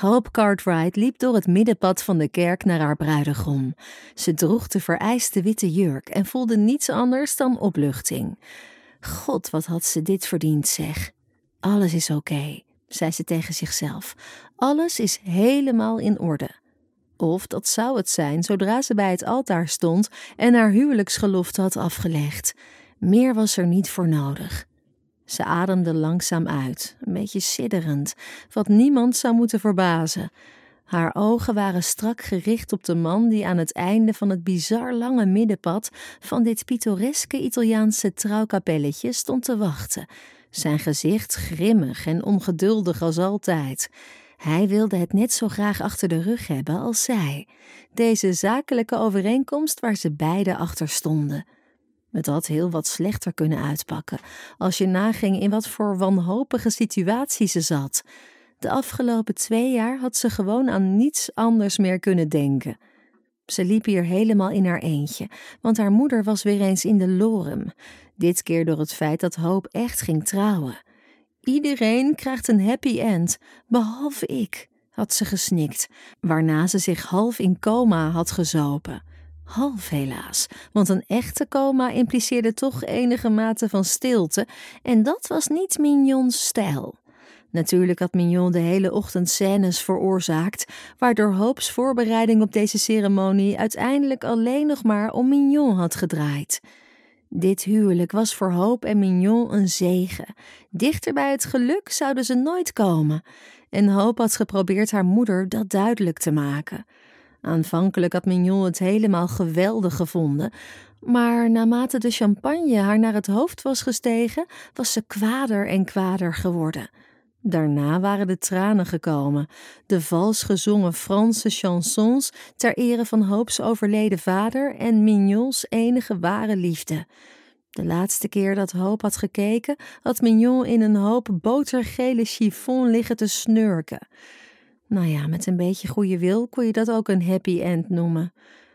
Hope Cartwright liep door het middenpad van de kerk naar haar bruidegom. Ze droeg de vereiste witte jurk en voelde niets anders dan opluchting. God, wat had ze dit verdiend, zeg. Alles is oké, zei ze tegen zichzelf. Alles is helemaal in orde. Of dat zou het zijn zodra ze bij het altaar stond en haar huwelijksgelofte had afgelegd. Meer was er niet voor nodig. Ze ademde langzaam uit, een beetje sidderend, wat niemand zou moeten verbazen. Haar ogen waren strak gericht op de man die aan het einde van het bizar lange middenpad van dit pittoreske Italiaanse trouwkapelletje stond te wachten. Zijn gezicht grimmig en ongeduldig als altijd. Hij wilde het net zo graag achter de rug hebben als zij. Deze zakelijke overeenkomst waar ze beiden achter stonden. Het had heel wat slechter kunnen uitpakken als je naging in wat voor wanhopige situatie ze zat. De afgelopen 2 jaar had ze gewoon aan niets anders meer kunnen denken. Ze liep hier helemaal in haar eentje, want haar moeder was weer eens in de lorem. Dit keer door het feit dat Hope echt ging trouwen. Iedereen krijgt een happy end, behalve ik, had ze gesnikt, waarna ze zich half in coma had gezopen. Half helaas, want een echte coma impliceerde toch enige mate van stilte en dat was niet Mignon's stijl. Natuurlijk had Mignon de hele ochtend scènes veroorzaakt, waardoor Hope's voorbereiding op deze ceremonie uiteindelijk alleen nog maar om Mignon had gedraaid. Dit huwelijk was voor Hope en Mignon een zegen. Dichter bij het geluk zouden ze nooit komen. En Hope had geprobeerd haar moeder dat duidelijk te maken. Aanvankelijk had Mignon het helemaal geweldig gevonden, maar naarmate de champagne haar naar het hoofd was gestegen, was ze kwader en kwader geworden. Daarna waren de tranen gekomen, de vals gezongen Franse chansons ter ere van Hope's overleden vader en Mignon's enige ware liefde. De laatste keer dat Hope had gekeken, had Mignon in een hoop botergele chiffon liggen te snurken. Nou ja, met een beetje goede wil kon je dat ook een happy end noemen.